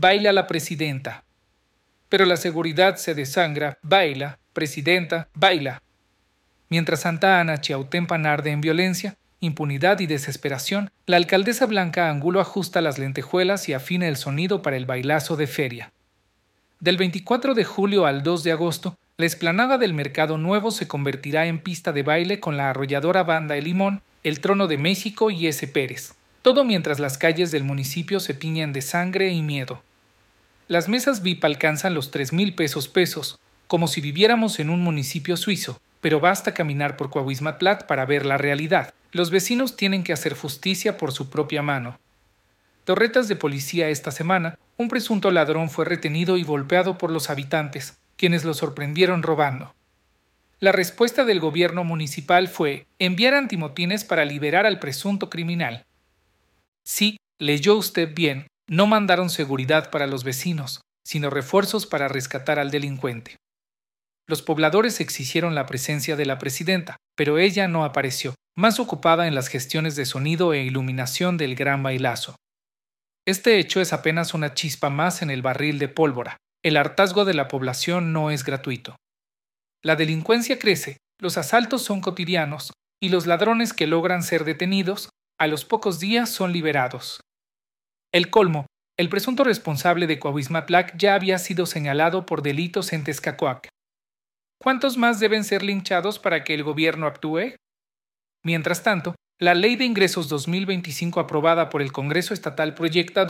baila la presidenta. Pero la seguridad se desangra, baila, presidenta, baila. Mientras Santa Ana Chiautempan arde en violencia, impunidad y desesperación, la alcaldesa Blanca Angulo ajusta las lentejuelas y afina el sonido para el bailazo de feria. Del 24 de julio al 2 de agosto, la explanada del Mercado Nuevo se convertirá en pista de baile con la arrolladora banda El Limón, El Trono de México y S. Pérez. Todo mientras las calles del municipio se tiñen de sangre y miedo. Las mesas VIP alcanzan los 3,000 pesos, como si viviéramos en un municipio suizo, pero basta caminar por Cuauhtémoc para ver la realidad. Los vecinos tienen que hacer justicia por su propia mano. Torretas de policía esta semana, un presunto ladrón fue retenido y golpeado por los habitantes, quienes lo sorprendieron robando. La respuesta del gobierno municipal fue enviar antimotines para liberar al presunto criminal. Sí, leyó usted bien, no mandaron seguridad para los vecinos, sino refuerzos para rescatar al delincuente. Los pobladores exigieron la presencia de la presidenta, pero ella no apareció, más ocupada en las gestiones de sonido e iluminación del gran bailazo. Este hecho es apenas una chispa más en el barril de pólvora. El hartazgo de la población no es gratuito. La delincuencia crece, los asaltos son cotidianos, y los ladrones que logran ser detenidos, a los pocos días son liberados. El colmo, el presunto responsable de Cuauhtémoc ya había sido señalado por delitos en Tezcacoac. ¿Cuántos más deben ser linchados para que el gobierno actúe? Mientras tanto, la Ley de Ingresos 2025 aprobada por el Congreso Estatal proyecta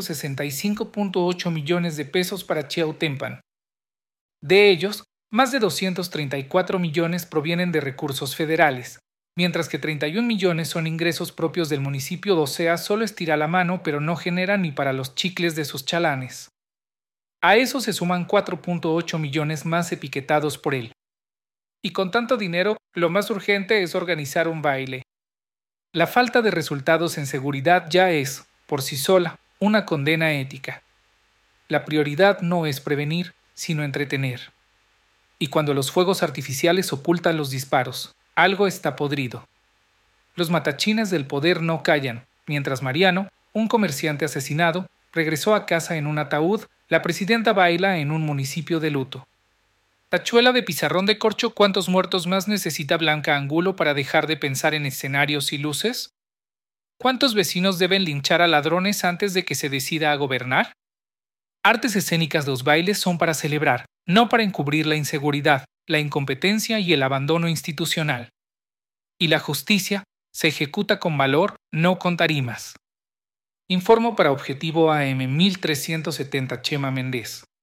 265.8 millones de pesos para Chiautempan. De ellos, más de 234 millones provienen de recursos federales, mientras que 31 millones son ingresos propios del municipio. O sea, solo estira la mano pero no genera ni para los chicles de sus chalanes. A eso se suman 4.8 millones más etiquetados por él. Y con tanto dinero, lo más urgente es organizar un baile. La falta de resultados en seguridad ya es, por sí sola, una condena ética. La prioridad no es prevenir, sino entretener. Y cuando los fuegos artificiales ocultan los disparos, algo está podrido. Los matachines del poder no callan, mientras Mariano, un comerciante asesinado, regresó a casa en un ataúd, la presidenta baila en un municipio de luto. Tachuela de pizarrón de corcho, ¿cuántos muertos más necesita Blanca Angulo para dejar de pensar en escenarios y luces? ¿Cuántos vecinos deben linchar a ladrones antes de que se decida a gobernar? Artes escénicas, los bailes son para celebrar, no para encubrir la inseguridad, la incompetencia y el abandono institucional. Y la justicia se ejecuta con valor, no con tarimas. Informo para Objetivo AM 1370 Chema Méndez.